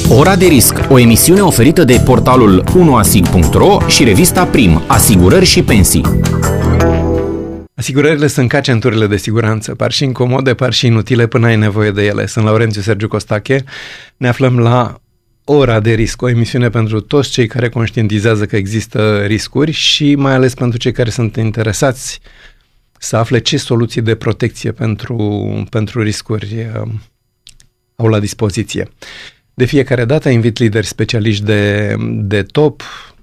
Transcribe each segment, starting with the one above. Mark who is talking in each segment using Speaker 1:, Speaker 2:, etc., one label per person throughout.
Speaker 1: Ora de risc, o emisiune oferită de portalul 1asig.ro și revista Prim, Asigurări și Pensii.
Speaker 2: Asigurările sunt ca centurile de siguranță, par și incomode, par și inutile până ai nevoie de ele. Sunt Laurențiu Sergiu Costache, ne aflăm la Ora de risc, o emisiune pentru toți cei care conștientizează că există riscuri și mai ales pentru cei care sunt interesați să afle ce soluții de protecție pentru riscuri au la dispoziție. De fiecare dată invit lideri specialiști de top.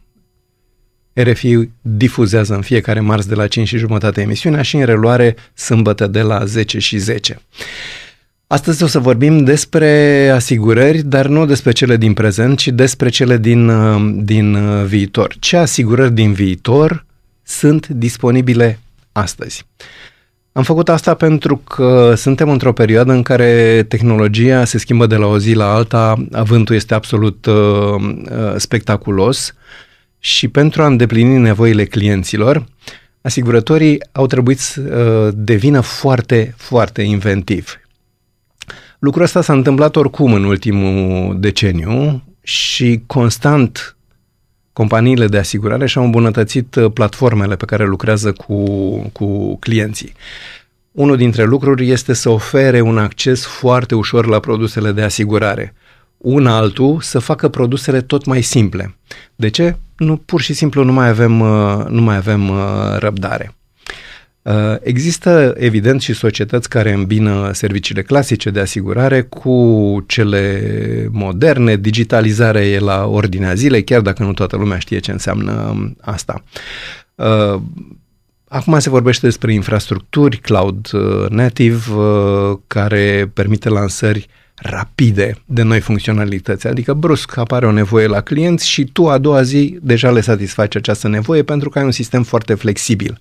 Speaker 2: RFI difuzează în fiecare marți de la 5:30 emisiunea și în reluare sâmbătă de la 10:10. Astăzi o să vorbim despre asigurări, dar nu despre cele din prezent, ci despre cele din viitor. Ce asigurări din viitor sunt disponibile astăzi? Am făcut asta pentru că suntem într-o perioadă în care tehnologia se schimbă de la o zi la alta, avântul este absolut spectaculos și pentru a îndeplini nevoile clienților, asigurătorii au trebuit să devină foarte, foarte inventivi. Lucrul ăsta s-a întâmplat oricum în ultimul deceniu și constant companiile de asigurare și-au îmbunătățit platformele pe care lucrează cu clienții. Unul dintre lucruri este să ofere un acces foarte ușor la produsele de asigurare. Un altul să facă produsele tot mai simple. De ce? Pur și simplu nu mai avem răbdare. Există, evident, și societăți care îmbină serviciile clasice de asigurare cu cele moderne. Digitalizarea e la ordinea zilei, chiar dacă nu toată lumea știe ce înseamnă asta. Acum se vorbește despre infrastructuri cloud native care permite lansări rapide de noi funcționalități, adică brusc apare o nevoie la clienți și tu a doua zi deja le satisfaci această nevoie pentru că ai un sistem foarte flexibil.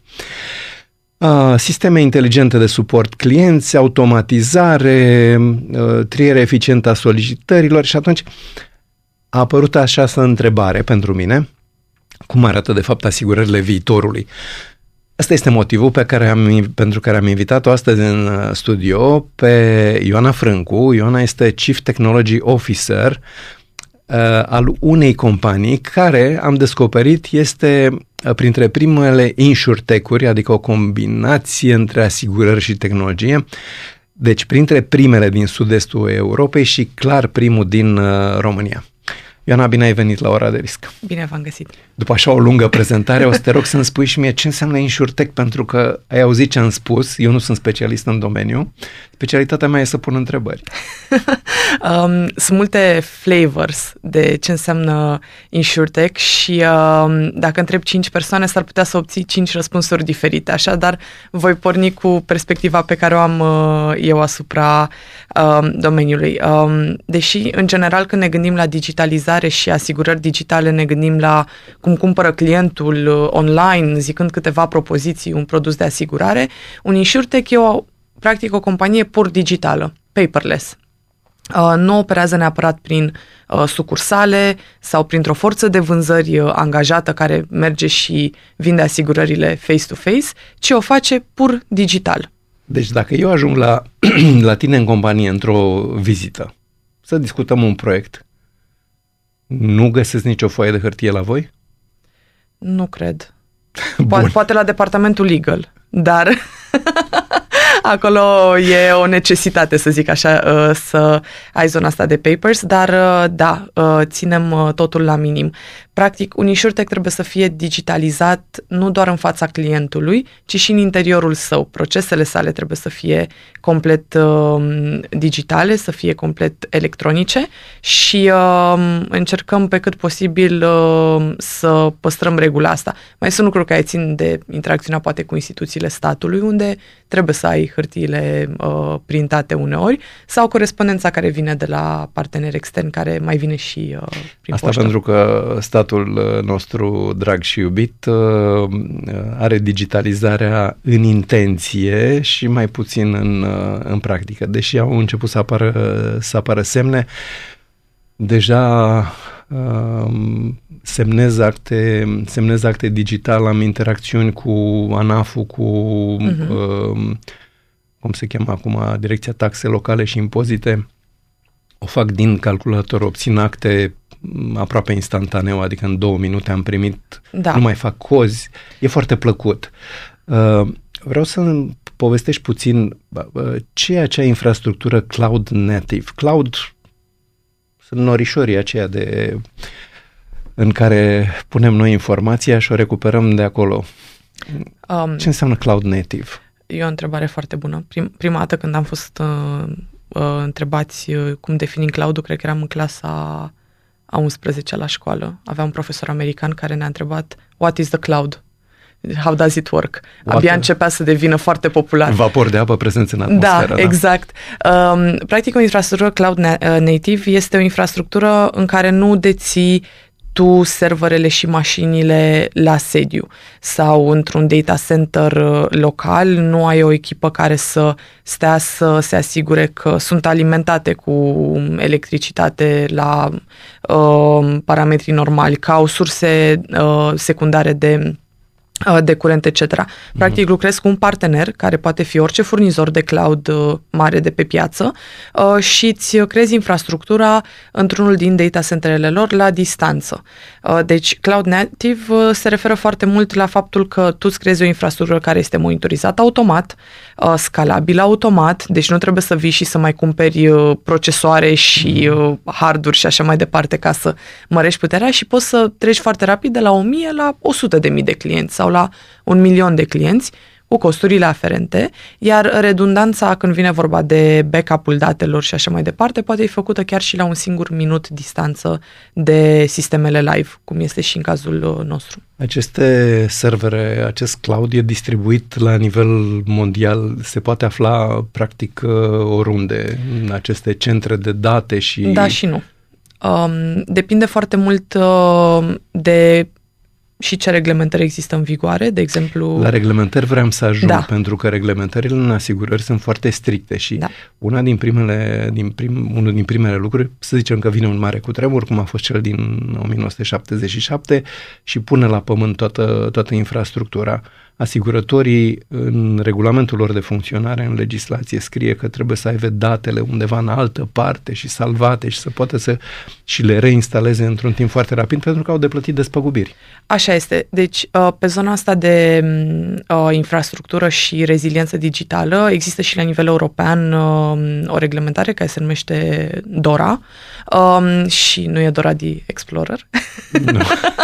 Speaker 2: Sisteme inteligente de suport clienți, automatizare, triere eficientă a solicitărilor și atunci a apărut această întrebare pentru mine, cum arată de fapt asigurările viitorului? Asta este motivul pentru care am invitat-o astăzi în studio pe Ioana Frâncu. Ioana este Chief Technology Officer al unei companii care, am descoperit, este printre primele insurtech-uri, adică o combinație între asigurări și tehnologie, deci printre primele din sud-estul Europei și clar primul din România. Ioana, bine ai venit la Ora de risc.
Speaker 3: Bine v-am găsit.
Speaker 2: După așa o lungă prezentare, o să te rog să-mi spui și mie ce înseamnă insurtech, pentru că ai auzit ce am spus, eu nu sunt specialist în domeniu, specialitatea mea e să pun întrebări.
Speaker 3: Sunt multe flavors de ce înseamnă insurtech și dacă întreb 5 persoane s-ar putea să obții 5 răspunsuri diferite, așadar voi porni cu perspectiva pe care o am eu asupra domeniului. Deși, în general, când ne gândim la digitalizare și asigurări digitale, ne gândim la cum cumpără clientul online, zicând câteva propoziții, un produs de asigurare, un insurtech e practic o companie pur digitală, paperless. Nu operează neapărat prin sucursale sau printr-o forță de vânzări angajată care merge și vinde asigurările face-to-face, ci o face pur digital.
Speaker 2: Deci dacă eu ajung la tine în companie într-o vizită, să discutăm un proiect, nu găsesc nicio foaie de hârtie la voi?
Speaker 3: Nu cred. Poate la departamentul legal, dar acolo e o necesitate, să zic așa, să ai zona asta de papers, dar da, ținem totul la minim. Practic, un insurtech trebuie să fie digitalizat nu doar în fața clientului, ci și în interiorul său. Procesele sale trebuie să fie complet digitale, să fie complet electronice și încercăm pe cât posibil să păstrăm regula asta. Mai sunt lucruri care țin de interacțiunea poate cu instituțiile statului, unde trebuie să ai hârtiile printate uneori, sau corespondența care vine de la parteneri externi, care mai vine și prin
Speaker 2: asta
Speaker 3: poștă.
Speaker 2: Pentru că statul nostru drag și iubit are digitalizarea în intenție și mai puțin în practică. Deși au început să apară semne, deja semnez acte digital, am interacțiuni cu ANAF-ul, cu cum se cheamă acum, Direcția Taxe Locale și Impozite. o fac din calculator, obțin acte aproape instantaneu, adică în 2 minute am primit, nu mai fac cozi, e foarte plăcut. Vreau să povestești puțin ce e acea infrastructură cloud native. Cloud sunt norișorii aceia în care punem noi informația și o recuperăm de acolo. Ce înseamnă cloud native?
Speaker 3: E o întrebare foarte bună. Prima dată când am fost întrebați cum definim cloud-ul, cred că eram în clasa a 11-a la școală. Aveam un profesor american care ne-a întrebat what is the cloud? How does it work? Abia începea să devină foarte popular.
Speaker 2: Vapor de apă prezenți în atmosferă.
Speaker 3: Da, exact. Practic, o infrastructură cloud native este o infrastructură în care nu deții tu serverele și mașinile la sediu sau într-un data center local, nu ai o echipă care să stea să se asigure că sunt alimentate cu electricitate la parametrii normali, că au surse secundare de curent, etc. Practic lucrezi cu un partener care poate fi orice furnizor de cloud mare de pe piață și îți creezi infrastructura într-unul din data centrele lor la distanță. Deci cloud native se referă foarte mult la faptul că tu îți creezi o infrastructură care este monitorizată automat, scalabilă automat, deci nu trebuie să vii și să mai cumperi procesoare și harduri și așa mai departe ca să mărești puterea și poți să treci foarte rapid de la 1000 la 100.000 de clienți sau la 1.000.000 de clienți cu costurile aferente, iar redundanța când vine vorba de backup-ul datelor și așa mai departe poate fi făcută chiar și la un singur minut distanță de sistemele live, cum este și în cazul nostru.
Speaker 2: Aceste servere, acest cloud e distribuit la nivel mondial, se poate afla practic oriunde în aceste centre de date și...
Speaker 3: Da și nu. Depinde foarte mult de și ce reglementări există în vigoare, de exemplu...
Speaker 2: La reglementări vreau să ajung, pentru că reglementările în asigurări sunt foarte stricte și unul din primele lucruri, să zicem că vine un mare cutremur, cum a fost cel din 1977 și pune la pământ toată infrastructura. Asigurătorii, în regulamentul lor de funcționare, în legislație, scrie că trebuie să aibă datele undeva în altă parte și salvate și să poată și le reinstaleze într-un timp foarte rapid, pentru că au de plătit despăgubiri.
Speaker 3: Așa este. Deci, pe zona asta de infrastructură și reziliență digitală, există și la nivel european o reglementare care se numește DORA și nu e DORA the Explorer.
Speaker 2: Nu.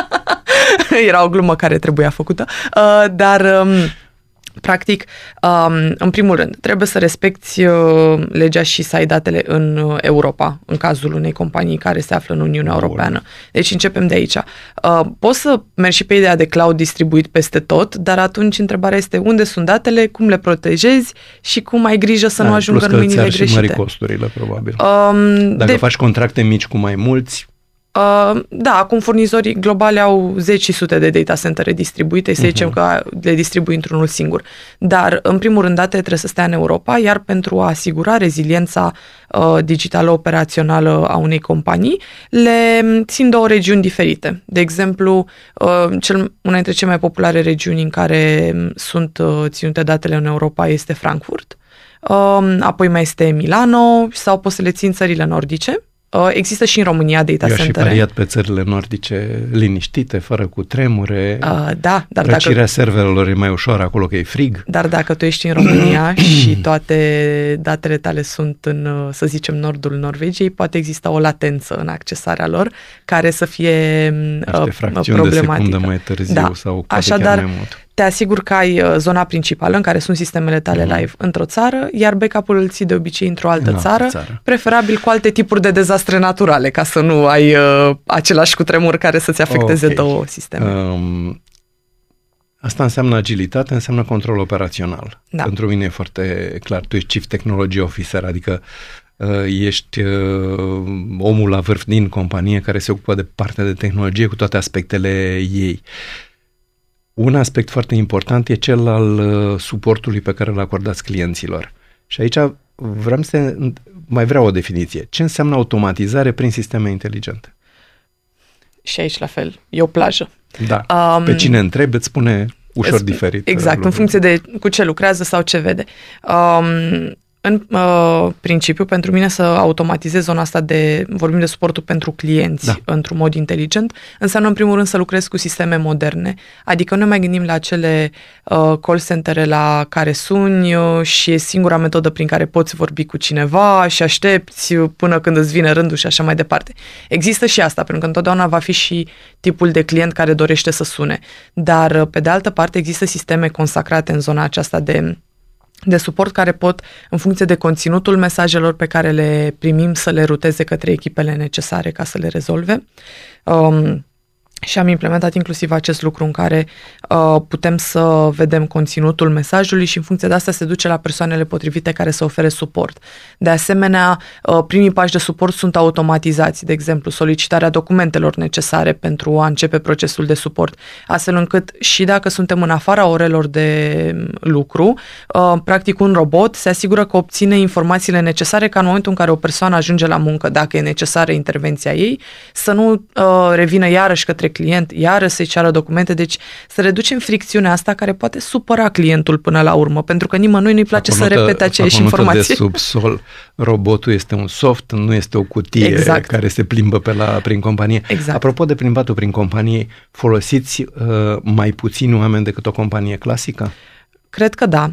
Speaker 3: Era o glumă care trebuia făcută, dar practic, în primul rând, trebuie să respecti legea și să ai datele în Europa, în cazul unei companii care se află în Uniunea Europeană. Deci începem de aici. Poți să mergi și pe ideea de cloud distribuit peste tot, dar atunci întrebarea este unde sunt datele, cum le protejezi și cum ai grijă să nu ajungă în mâinile greșite.
Speaker 2: Plus că ți-ar și mări costurile, probabil. Dacă faci contracte mici cu mai mulți...
Speaker 3: Da, acum furnizorii globale au 10 și sute de data centre distribuite, să zicem că le distribui într-unul singur. Dar, în primul rând, datele trebuie să stea în Europa, iar pentru a asigura reziliența digitală operațională a unei companii, le țin 2 regiuni diferite. De exemplu, una dintre cele mai populare regiuni în care sunt ținute datele în Europa este Frankfurt, apoi mai este Milano sau poți să le ții în țările nordice. Există și în România data centre.
Speaker 2: Eu și pariat pe țările nordice liniștite, fără cutremure.
Speaker 3: Da, dar
Speaker 2: răcirea serverelor e mai ușoară acolo că e frig.
Speaker 3: Dar dacă tu ești în România și toate datele tale sunt în, să zicem, nordul Norvegiei, poate exista o latență în accesarea lor care să fie problematică.
Speaker 2: De secundă mai târziu sau poate chiar mai mult.
Speaker 3: Te asigur că ai zona principală în care sunt sistemele tale live într-o țară, iar backup-ul îl ții de obicei într-o altă țară, preferabil cu alte tipuri de dezastre naturale, ca să nu ai același cutremur care să-ți afecteze 2 sisteme.
Speaker 2: Asta înseamnă agilitate, înseamnă control operațional.
Speaker 3: Da.
Speaker 2: Pentru mine e foarte clar. Tu ești Chief Technology Officer, adică ești omul la vârf din companie care se ocupă de partea de tehnologie cu toate aspectele ei. Un aspect foarte important e cel al suportului pe care îl acordați clienților. Și aici vreau o definiție. Ce înseamnă automatizare prin sisteme inteligente?
Speaker 3: Și aici la fel. E o plajă.
Speaker 2: Da. Pe cine întrebi îți spune ușor diferit.
Speaker 3: Exact, în funcție de cu ce lucrează sau ce vede. În principiu, pentru mine să automatizez zona asta vorbim de suportul pentru clienți într-un mod inteligent, înseamnă în primul rând să lucrez cu sisteme moderne. Adică nu mai gândim la acele call centere la care suni și e singura metodă prin care poți vorbi cu cineva și aștepți până când îți vine rândul și așa mai departe. Există și asta, pentru că întotdeauna va fi și tipul de client care dorește să sune. Dar, pe de altă parte, există sisteme consacrate în zona aceasta de suport care pot, în funcție de conținutul mesajelor pe care le primim, să le ruteze către echipele necesare ca să le rezolve. Și am implementat inclusiv acest lucru în care putem să vedem conținutul mesajului și în funcție de asta se duce la persoanele potrivite care să ofere suport. De asemenea, primii pași de suport sunt automatizați, de exemplu, solicitarea documentelor necesare pentru a începe procesul de suport, astfel încât și dacă suntem în afara orelor de lucru, practic un robot se asigură că obține informațiile necesare ca în momentul în care o persoană ajunge la muncă, dacă e necesară intervenția ei, să nu revină iarăși către client, iară să-i ceară documente, deci să reducem fricțiunea asta care poate supăra clientul până la urmă, pentru că nimănui nu-i place să repete aceeași informație.
Speaker 2: De subsol, robotul este un soft, nu este o cutie care se plimbă prin companie.
Speaker 3: Exact.
Speaker 2: Apropo de plimbatul prin companie, folosiți mai puțini oameni decât o companie clasică?
Speaker 3: Cred că da.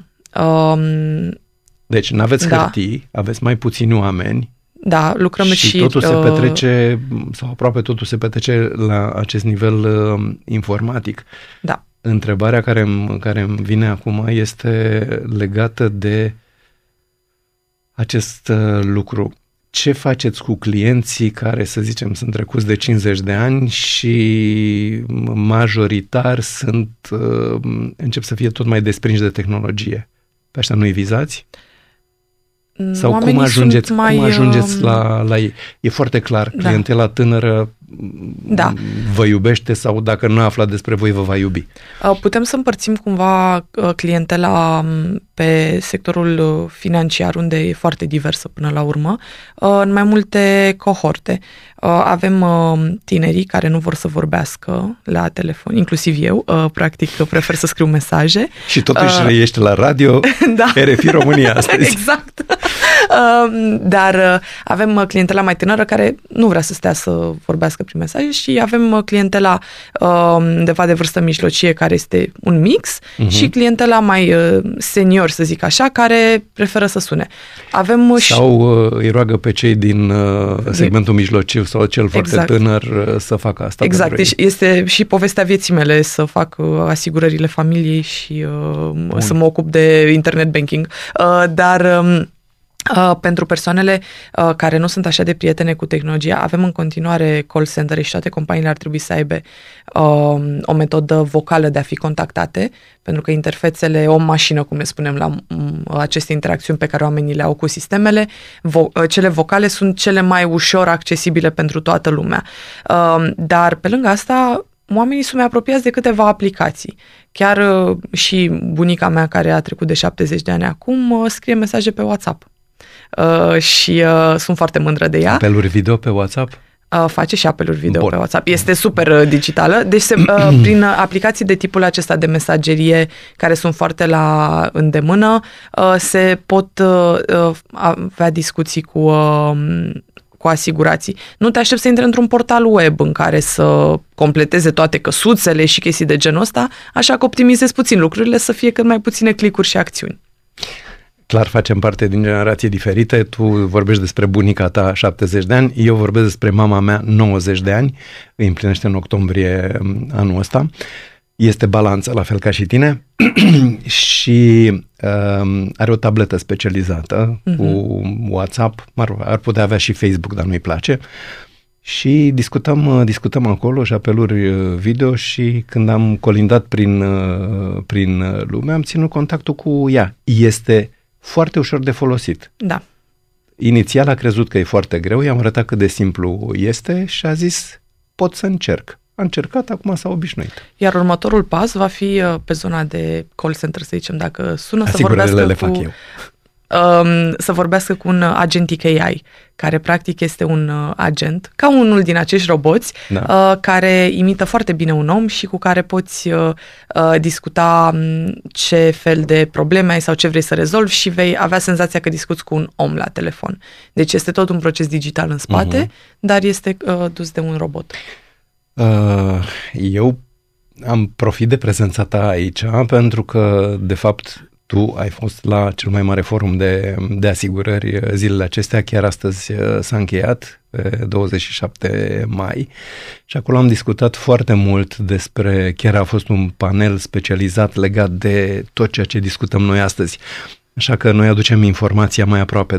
Speaker 2: Deci n-aveți hârtii, aveți mai puțini oameni.
Speaker 3: Da, lucrăm
Speaker 2: și totul se petrece, sau aproape totul se petrece la acest nivel informatic.
Speaker 3: Da.
Speaker 2: Întrebarea care îmi vine acum este legată de acest lucru. Ce faceți cu clienții care, să zicem, sunt trecuți de 50 de ani și majoritar încep să fie tot mai desprinși de tehnologie? Pe ăștia nu-i vizați? Sau cum ajungeți la ei? E foarte clar, clientela tânără vă iubește sau dacă nu a aflat despre voi, vă va iubi.
Speaker 3: Putem să împărțim cumva clientela pe sectorul financiar, unde e foarte diversă până la urmă, în mai multe cohorte. Avem tinerii care nu vor să vorbească la telefon, inclusiv eu, practic prefer să scriu mesaje.
Speaker 2: Și totuși ești la radio, RFI România astăzi.
Speaker 3: Exact. Dar avem clientela mai tânără care nu vrea să stea să vorbească prin mesaje și avem clientela undeva de vârstă mijlocie care este un mix și clientela mai senior, să zic așa, care preferă să sune.
Speaker 2: Sau îi roagă pe cei din segmentul mijlociu sau cel foarte tânăr să facă asta.
Speaker 3: Exact, deci este și povestea vieții mele să fac asigurările familiei și să mă ocup de internet banking. Dar pentru persoanele care nu sunt așa de prietene cu tehnologia, avem în continuare call center și toate companiile ar trebui să aibă o metodă vocală de a fi contactate, pentru că interfețele om-mașină, cum le spunem la aceste interacțiuni pe care oamenii le au cu sistemele, cele vocale sunt cele mai ușor accesibile pentru toată lumea. Dar pe lângă asta, oamenii sunt mai apropiați de câteva aplicații. Chiar și bunica mea, care a trecut de 70 de ani acum, scrie mesaje pe WhatsApp. Și sunt foarte mândră de ea.
Speaker 2: Apeluri video pe WhatsApp?
Speaker 3: Face și apeluri video pe WhatsApp. Este super digitală. Deci prin aplicații de tipul acesta de mesagerie care sunt foarte la îndemână, se pot avea discuții cu asigurații. Nu te aștept să intri într-un portal web în care să completeze toate căsuțele și chestii de genul ăsta, așa că optimizezi puțin lucrurile să fie cât mai puține clicuri și acțiuni.
Speaker 2: Clar, facem parte din generații diferite. Tu vorbești despre bunica ta 70 de ani, eu vorbesc despre mama mea 90 de ani, îi împlinește în octombrie anul ăsta. Este balanță, la fel ca și tine, și are o tabletă specializată cu WhatsApp, ar putea avea și Facebook, dar nu-i place. Și discutăm acolo și apeluri video și când am colindat prin lume, am ținut contactul cu ea. Este foarte ușor de folosit.
Speaker 3: Da.
Speaker 2: Inițial a crezut că e foarte greu, i-am arătat cât de simplu este și a zis, pot să încerc. A încercat, acum s-a obișnuit.
Speaker 3: Iar următorul pas va fi pe zona de call center, să zicem, dacă sună să
Speaker 2: vorbească
Speaker 3: cu...
Speaker 2: le fac eu.
Speaker 3: să vorbească cu un agentic AI, care practic este un agent, ca unul din acești roboți, care imită foarte bine un om și cu care poți discuta ce fel de probleme ai sau ce vrei să rezolvi și vei avea senzația că discuți cu un om la telefon. Deci este tot un proces digital în spate, dar este dus de un robot.
Speaker 2: Eu am profit de prezența ta aici pentru că, de fapt, tu ai fost la cel mai mare forum de asigurări zilele acestea, chiar astăzi s-a încheiat, pe 27 mai, și acolo am discutat foarte mult despre, chiar a fost un panel specializat legat de tot ceea ce discutăm noi astăzi. Așa că noi aducem informația mai aproape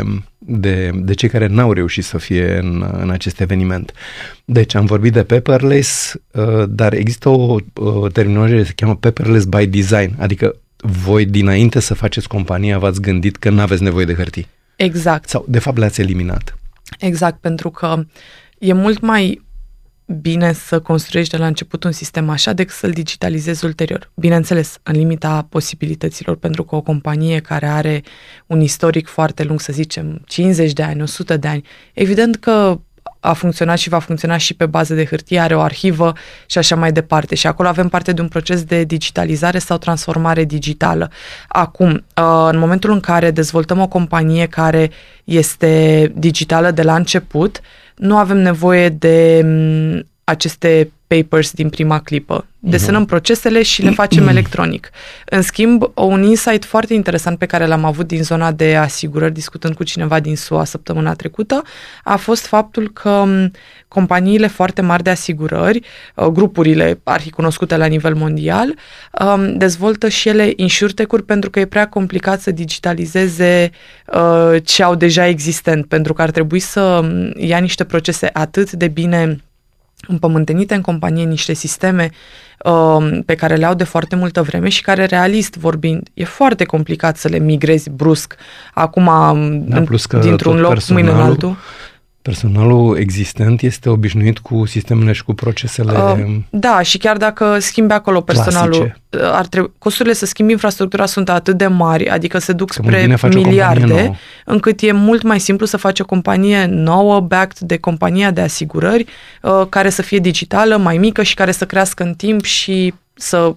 Speaker 2: de cei care n-au reușit să fie în acest eveniment. Deci am vorbit de paperless, dar există o terminologie se cheamă paperless by design, adică voi dinainte să faceți compania v-ați gândit că n-aveți nevoie de hârtii.
Speaker 3: Exact.
Speaker 2: Sau de fapt le-ați eliminat.
Speaker 3: Exact, pentru că e mult mai bine să construiești de la început un sistem așa decât să-l digitalizezi ulterior. Bineînțeles, în limita posibilităților, pentru că o companie care are un istoric foarte lung, să zicem 50 de ani, 100 de ani, evident că a funcționat și va funcționa și pe bază de hârtie, are o arhivă și așa mai departe. Și acolo avem parte de un proces de digitalizare sau transformare digitală. Acum, în momentul în care dezvoltăm o companie care este digitală de la început, nu avem nevoie de aceste papers din prima clipă. Desenăm procesele și le facem electronic. În schimb, un insight foarte interesant pe care l-am avut din zona de asigurări, discutând cu cineva din SUA săptămâna trecută, a fost faptul că companiile foarte mari de asigurări, grupurile arhicunoscute la nivel mondial, dezvoltă și ele insurtech-uri pentru că e prea complicat să digitalizeze ce au deja existent, pentru că ar trebui să ia niște procese atât de bine împământenite în companie, niște sisteme pe care le au de foarte multă vreme și care, realist vorbind, e foarte complicat să le migrezi brusc acum dintr-un loc mâine în altul.
Speaker 2: Personalul existent este obișnuit cu sistemele și cu procesele
Speaker 3: da, și chiar dacă schimbi acolo personalul, costurile să schimbi infrastructura sunt atât de mari, adică se duc spre miliarde, încât e mult mai simplu să faci o companie nouă, backed de compania de asigurări, care să fie digitală, mai mică și care să crească în timp și să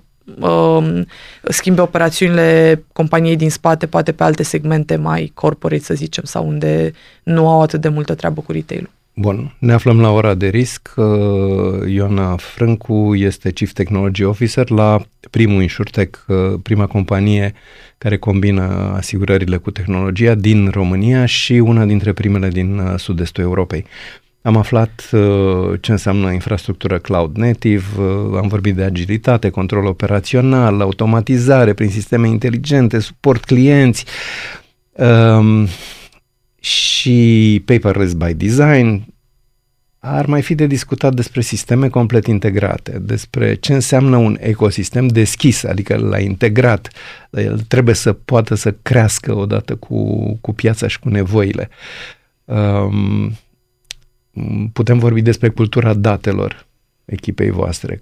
Speaker 3: schimbe operațiunile companiei din spate, poate pe alte segmente mai corporate, să zicem, sau unde nu au atât de multă treabă cu retail-ul.
Speaker 2: Bun, ne aflăm la ora de risc. Ioana Frâncu este Chief Technology Officer la primul insurtech, prima companie care combină asigurările cu tehnologia din România și una dintre primele din sud-estul Europei. Am aflat ce înseamnă infrastructură cloud native, am vorbit de agilitate, control operațional, automatizare prin sisteme inteligente, suport clienți și paperless by design. Ar mai fi de discutat despre sisteme complet integrate, despre ce înseamnă un ecosistem deschis, adică l-a integrat, el trebuie să poată să crească odată cu piața și cu nevoile. Putem vorbi despre cultura datelor echipei voastre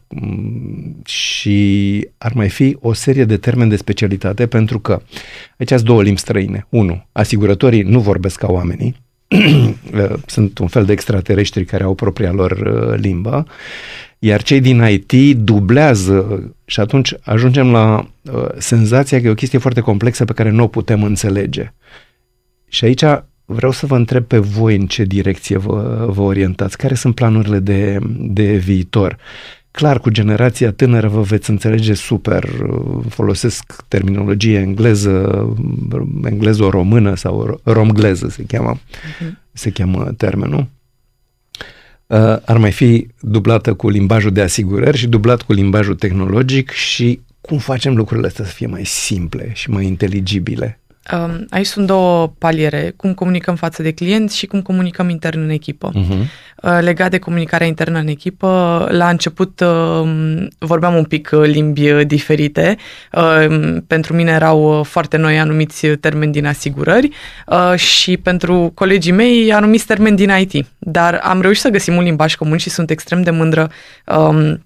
Speaker 2: și ar mai fi o serie de termeni de specialitate, pentru că aici sunt două limbi străine. 1. Asigurătorii nu vorbesc ca oamenii, sunt un fel de extraterestri care au propria lor limbă, iar cei din IT dublează și atunci ajungem la senzația că e o chestie foarte complexă pe care nu o putem înțelege. Și aici vreau să vă întreb pe voi în ce direcție vă orientați, care sunt planurile de viitor. Clar, cu generația tânără vă veți înțelege super, folosesc terminologie engleză-română sau romgleză se cheamă termenul. Ar mai fi dublată cu limbajul de asigurări și dublat cu limbajul tehnologic și cum facem lucrurile astea să fie mai simple și mai inteligibile?
Speaker 3: Aici sunt două paliere, cum comunicăm față de clienți și cum comunicăm intern în echipă. Legat de comunicarea internă în echipă, la început vorbeam un pic limbi diferite. Pentru mine erau foarte noi anumiți termeni din asigurări și pentru colegii mei anumiți termeni din IT. Dar am reușit să găsim un limbaj comun și sunt extrem de mândră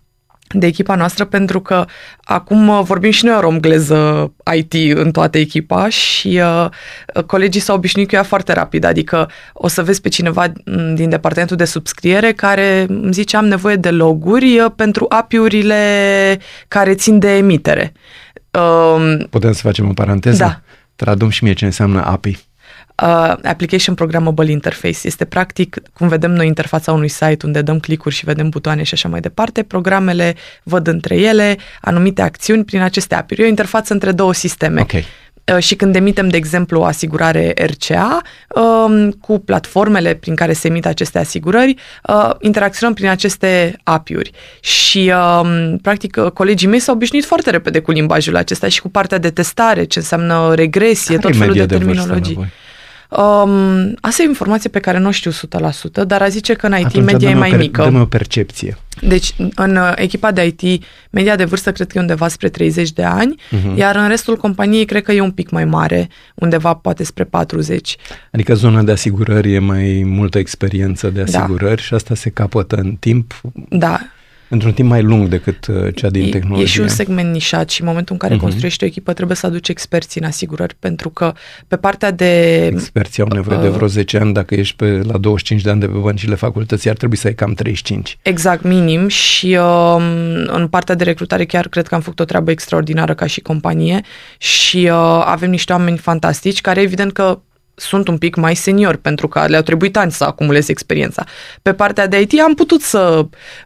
Speaker 3: de echipa noastră, pentru că acum vorbim și noi o romgleză IT în toată echipa și colegii s-au obișnuit cu ea foarte rapid, adică o să vezi pe cineva din departamentul de subscriere care îmi zice am nevoie de loguri pentru API-urile care țin de emitere.
Speaker 2: Putem să facem o paranteză?
Speaker 3: Da.
Speaker 2: Tradum și mie ce înseamnă API.
Speaker 3: Application Programmable Interface. Este practic, cum vedem noi interfața unui site unde dăm clicuri și vedem butoane și așa mai departe, programele văd între ele anumite acțiuni prin aceste API-uri. E o interfață între două sisteme.
Speaker 2: Okay.
Speaker 3: Și când emitem, de exemplu, o asigurare RCA, cu platformele prin care se emit aceste asigurări, interacționăm prin aceste API-uri. Și, practic, colegii mei s-au obișnuit foarte repede cu limbajul acesta și cu partea de testare, ce înseamnă regresie, tot felul de terminologii. Asta e o informație pe care nu o știu 100%, dar a zice că în IT
Speaker 2: atunci
Speaker 3: media e mai mică.
Speaker 2: Dă-mi o percepție.
Speaker 3: Deci, în echipa de IT, media de vârstă cred că e undeva spre 30 de ani, iar în restul companiei cred că e un pic mai mare, undeva poate spre 40.
Speaker 2: Adică zona de asigurări e mai multă experiență de asigurări și asta se capătă în timp.
Speaker 3: Da.
Speaker 2: Într-un timp mai lung decât cea din tehnologie.
Speaker 3: E și un segment nișat și în momentul în care construiești o echipă trebuie să aduci experții în asigurări, pentru că pe partea de...
Speaker 2: Experții au nevoie de vreo 10 ani, dacă ești la 25 de ani de pe băncile facultății, ar trebui să ai cam 35.
Speaker 3: Exact, minim, și în partea de recrutare chiar cred că am făcut o treabă extraordinară ca și companie și avem niște oameni fantastici care evident că sunt un pic mai seniori, pentru că le-au trebuit ani să acumuleze experiența. Pe partea de IT am putut să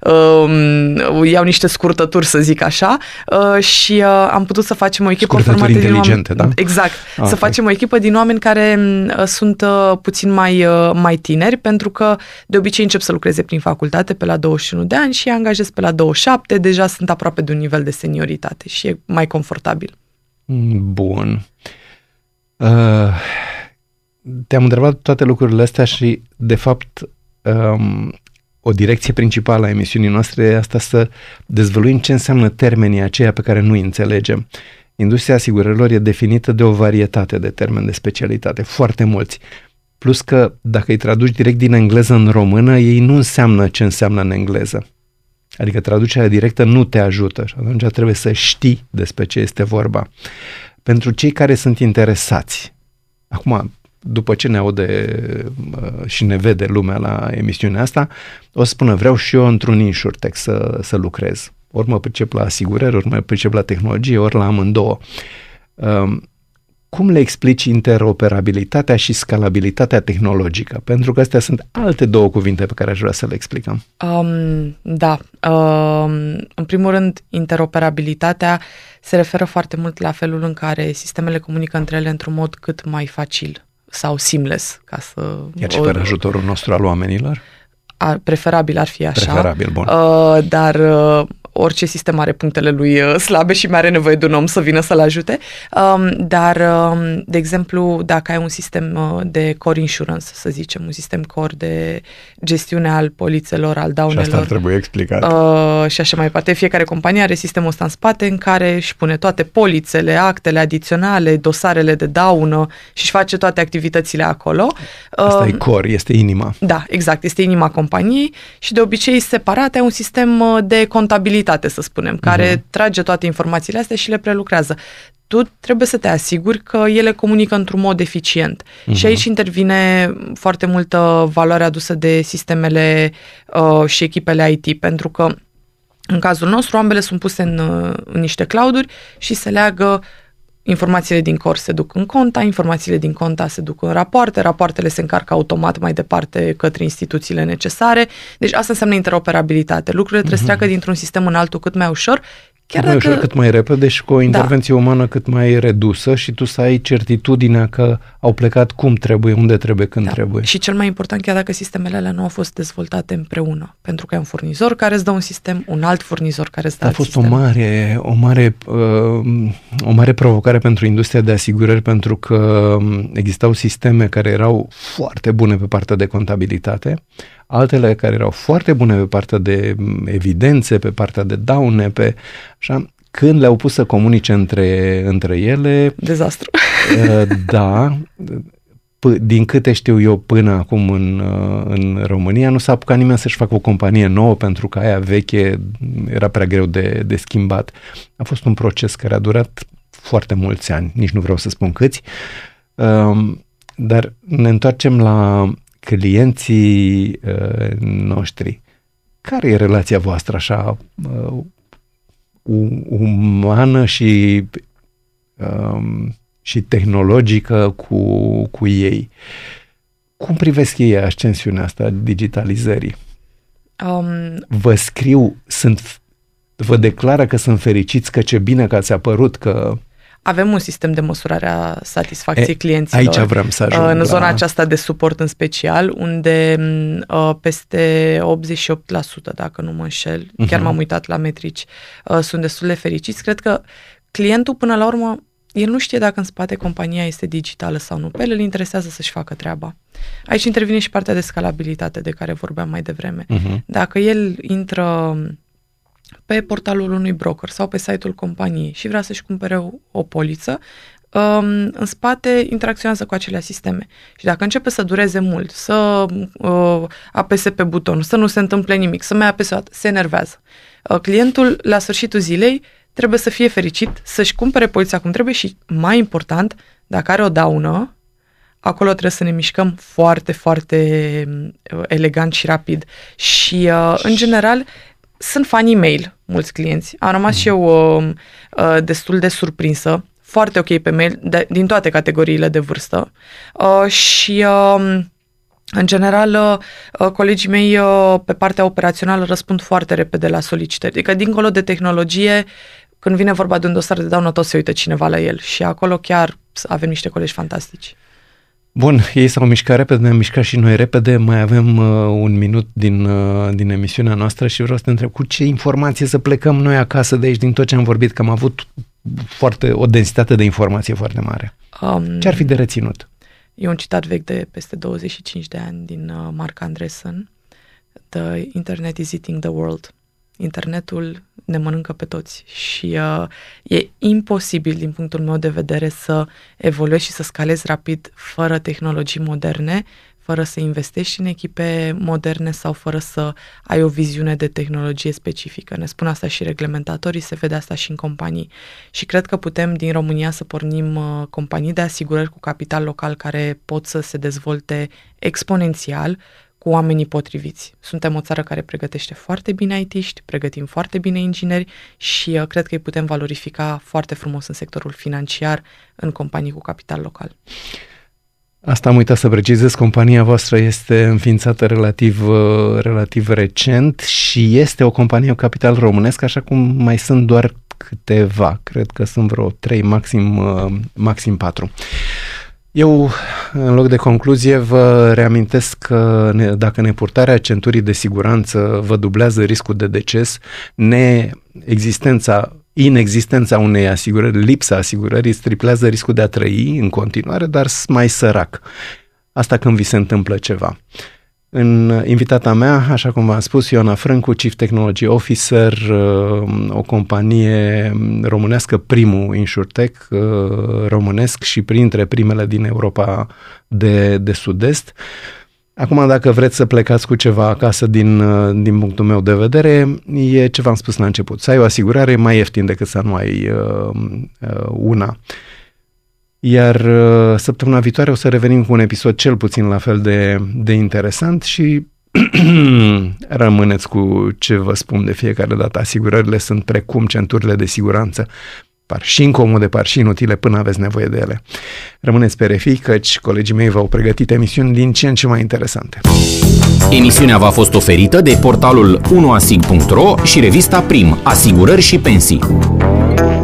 Speaker 3: iau niște scurtături, să zic așa, și am putut să facem o echipă formată din oameni...
Speaker 2: Da?
Speaker 3: Exact. Să facem o echipă din oameni care sunt puțin mai tineri, pentru că de obicei încep să lucreze prin facultate pe la 21 de ani și îi angajez pe la 27, deja sunt aproape de un nivel de senioritate și e mai confortabil.
Speaker 2: Bun. Te-am întrebat toate lucrurile astea și, de fapt, o direcție principală a emisiunii noastre e asta, să dezvăluim ce înseamnă termenii aceia pe care nu-i înțelegem. Industria asigurărilor e definită de o varietate de termeni de specialitate, foarte mulți. Plus că, dacă îi traduci direct din engleză în română, ei nu înseamnă ce înseamnă în engleză. Adică traducerea directă nu te ajută și atunci trebuie să știi despre ce este vorba. Pentru cei care sunt interesați, acum, după ce ne aude și ne vede lumea la emisiunea asta, o să spună, vreau și eu într-un InsurTech să lucrez. Ori mă pricep la asigurări, ori mă pricep la tehnologie, ori la amândouă. Cum le explici interoperabilitatea și scalabilitatea tehnologică? Pentru că astea sunt alte două cuvinte pe care aș vrea să le explicăm.
Speaker 3: Da. În primul rând, interoperabilitatea se referă foarte mult la felul în care sistemele comunică între ele într-un mod cât mai facil sau seamless, ca să...
Speaker 2: Iar și fără ajutorul nostru al oamenilor?
Speaker 3: Preferabil ar fi așa.
Speaker 2: Preferabil, bun.
Speaker 3: Dar orice sistem are punctele lui slabe și mai are nevoie de un om să vină să-l ajute. Dar, de exemplu, dacă ai un sistem de core insurance, să zicem, un sistem core de gestiune al polițelor, al daunelor.
Speaker 2: Și asta ar trebui explicat.
Speaker 3: Și așa mai departe. Fiecare companie are sistemul ăsta în spate în care își pune toate polițele, actele adiționale, dosarele de daună și își face toate activitățile acolo.
Speaker 2: Asta e core, este inima.
Speaker 3: Da, exact, este inima companiei și de obicei separat ai un sistem de contabilitate, să spunem, care trage toate informațiile astea și le prelucrează. Tu trebuie să te asiguri că ele comunică într-un mod eficient. Și aici intervine foarte multă valoare adusă de sistemele și echipele IT, pentru că în cazul nostru ambele sunt puse în niște cloud-uri și se leagă. Informațiile din core se duc în conta, informațiile din conta se duc în rapoarte, rapoartele se încarcă automat mai departe către instituțiile necesare. Deci asta înseamnă interoperabilitate. Lucrurile trebuie să treacă dintr-un sistem în altul cât mai ușor, chiar
Speaker 2: mai ușor, cât mai repede și cu o intervenție umană cât mai redusă și tu să ai certitudinea că au plecat cum trebuie, unde trebuie, când trebuie.
Speaker 3: Și cel mai important, chiar dacă sistemele alea nu au fost dezvoltate împreună, pentru că ai un furnizor care îți dă un sistem, un alt furnizor care îți dă alt sistem.
Speaker 2: A fost o mare provocare pentru industria de asigurări, pentru că existau sisteme care erau foarte bune pe partea de contabilitate, altele care erau foarte bune pe partea de evidențe, pe partea de daune, așa, când le-au pus să comunice între ele...
Speaker 3: Dezastru.
Speaker 2: Da, din câte știu eu până acum în România, nu s-a apucat nimeni să-și facă o companie nouă pentru că aia veche era prea greu de schimbat. A fost un proces care a durat foarte mulți ani, nici nu vreau să spun câți, dar ne întoarcem la clienții noștri. Care e relația voastră așa umană și tehnologică cu ei? Cum privesc ei ascensiunea asta a digitalizării? Vă scriu, vă declară că sunt fericiți, că ce bine că ați apărut, că...
Speaker 3: Avem un sistem de măsurare a satisfacției clienților.
Speaker 2: Aici vreau să ajung.
Speaker 3: În zona aceasta de suport în special, unde peste 88%, dacă nu mă înșel, chiar m-am uitat la metrici, sunt destul de fericiți. Cred că clientul, până la urmă, el nu știe dacă în spate compania este digitală sau nu. Pe el îl interesează să-și facă treaba. Aici intervine și partea de scalabilitate de care vorbeam mai devreme. Dacă el intră pe portalul unui broker sau pe site-ul companiei și vrea să-și cumpere o poliță, în spate interacționează cu acele sisteme. Și dacă începe să dureze mult, să apese pe buton, să nu se întâmple nimic, să mai apese o dată, se enervează. Clientul, la sfârșitul zilei, trebuie să fie fericit, să-și cumpere polița cum trebuie și, mai important, dacă are o daună, acolo trebuie să ne mișcăm foarte, foarte elegant și rapid. Și, în general, sunt fan e-mail, mulți clienți. Am rămas și eu destul de surprinsă, foarte ok pe mail, din toate categoriile de vârstă. Și, în general, colegii mei pe partea operațională răspund foarte repede la solicitări. Adică, dincolo de tehnologie, când vine vorba de un dosar de daună, tot se uită cineva la el. Și acolo chiar avem niște colegi fantastici.
Speaker 2: Bun, ei s-au mișcat repede, ne-am mișcat și noi repede, mai avem un minut din emisiunea noastră și vreau să te întreb cu ce informație să plecăm noi acasă de aici, din tot ce am vorbit, că am avut o densitate de informație foarte mare. Ce ar fi de reținut?
Speaker 3: E un citat vechi de peste 25 de ani din Mark Andreessen. The internet is eating the world. Internetul ne mănâncă pe toți și e imposibil, din punctul meu de vedere, să evoluezi și să scalezi rapid fără tehnologii moderne, fără să investești în echipe moderne sau fără să ai o viziune de tehnologie specifică. Ne spun asta și reglementatorii, se vede asta și în companii. Și cred că putem din România să pornim companii de asigurări cu capital local care pot să se dezvolte exponențial, cu oamenii potriviți. Suntem o țară care pregătește foarte bine IT-ști, pregătim foarte bine ingineri și cred că îi putem valorifica foarte frumos în sectorul financiar, în companii cu capital local.
Speaker 2: Asta am uitat să precizez, compania voastră este înființată relativ recent și este o companie cu capital românesc, așa cum mai sunt doar câteva, cred că sunt vreo 3, maxim 4. Eu, în loc de concluzie, vă reamintesc că dacă nepurtarea centurii de siguranță vă dublează riscul de deces, inexistența unei asigurări, lipsa asigurării, îți triplează riscul de a trăi în continuare, dar mai sărac. Asta când vi se întâmplă ceva. Invitata mea, așa cum v-am spus, Ioana Frâncu, Chief Technology Officer, o companie românească, primul InsurTech românesc și printre primele din Europa de Sud-Est. Acum, dacă vreți să plecați cu ceva acasă din punctul meu de vedere, e ce v-am spus la început. Să ai o asigurare mai ieftin decât să nu ai una. Iar săptămâna viitoare o să revenim cu un episod cel puțin la fel de interesant și rămâneți cu ce vă spun de fiecare dată. Asigurările sunt precum centurile de siguranță, par și incomode, par și inutile până aveți nevoie de ele. Rămâneți pe RFI, căci colegii mei v-au pregătit emisiuni din ce în ce mai interesante.
Speaker 1: Emisiunea v-a fost oferită de portalul 1asig.ro și revista Prim, Asigurări și Pensii.